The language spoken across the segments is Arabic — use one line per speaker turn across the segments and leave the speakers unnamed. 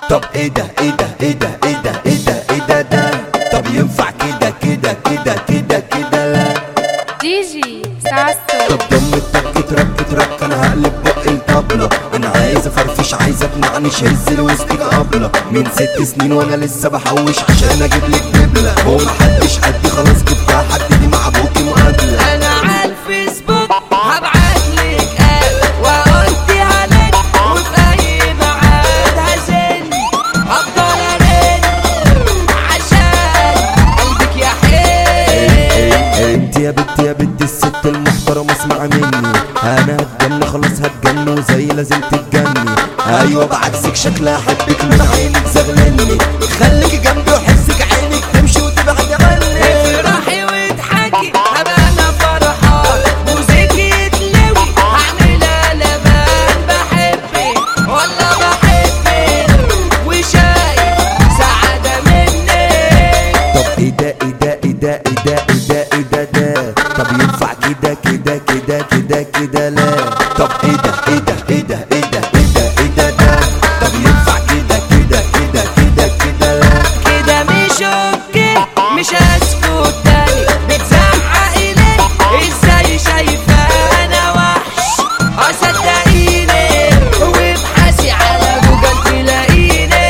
طب ايه ده ايه ده ايه ده ايه ده ايه ده ايه ده طب ينفع كده كده كده كده كده لا
دي جي ساسو.
طب ضم التك ترك ترك انا هقلب بق الطبلة، انا عايز افرفش عايز اقنعنيش هز الوسط قبلة من 6 سنين وانا لسه بحوش عشان اجيب لك دبلة، هو محدش قدي خلاص جبتها حد دي مع ابوكي مقابلة.
انا على الفيسبوك هبعتلك وقلت عليك وفي اي ميعاد هزن هفضل ارن عشان قلبك يا حلو.
انت يا بنت يا بنت الست المحترمة اسمع مني، انا هتجن خلاص هتجن وزي لازم تتجني، ايوه بعكسك شكلها حبك من عينك زغلني، خليكي جنبي وحسك عينك تمشي وتبعد عني.
افرحي واضحكي هبقى انا فرحان موزيكي يتلوي هعملها لبان بحبك والله بحبك وشايف سعادة منك.
طب ايه ده ايه ده ايه ده ايه ده ايه ده ايه ده طب ينفع كده كده كده كده كده لا طب ايه ده ايه ده ايه ده ايه ده ايه ده ايه ده طب ينفع كده كده كده كده كده لا
كده مش اوكي مش هسكت تاني بتزعقي ليه ازاي شايفة انا وحش صدقيني وابحثي على جوجل تلاقيني.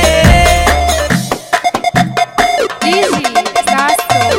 دي جي ساسو.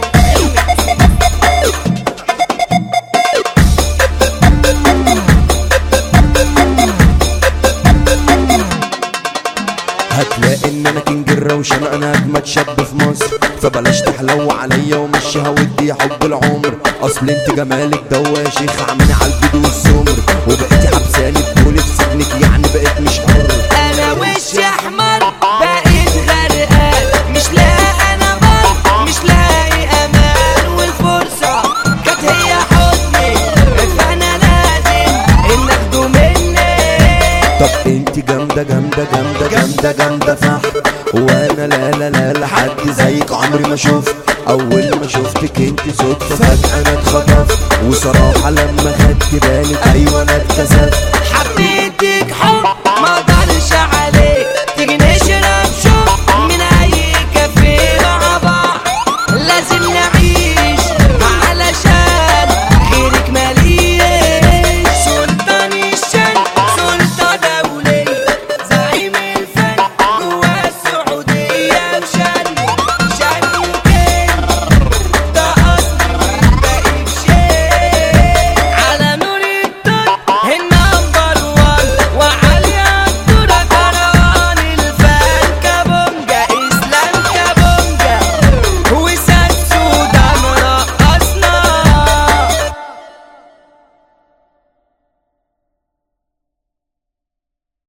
هتلاقي ان انا كينج الروشن انا اجمد شاب في مصر، فبلاش تحلو عليا ومشيها ودي حب العمر، اصل انت جمالك دوا يا شيخ عاملني على البيض والسمر، وبقيتي حبساني بطولة سجنك يعني بقيت مش حر.
انا وشي احمر بقيت غرقان مش لاقي انا بر مش لاقي امان والفرصة كانت هي حضني فانا لازم ان اخده مني.
طب انت جامدة جامدة جامدة جامدة جامدة فح، وانا لا لا لا لا حد زيك عمري ما شفت، اول ما شفتك انت صدفة فجأة انا اتخطفت، وصراحة لما خدت بالك ايوه انا اتكسفت.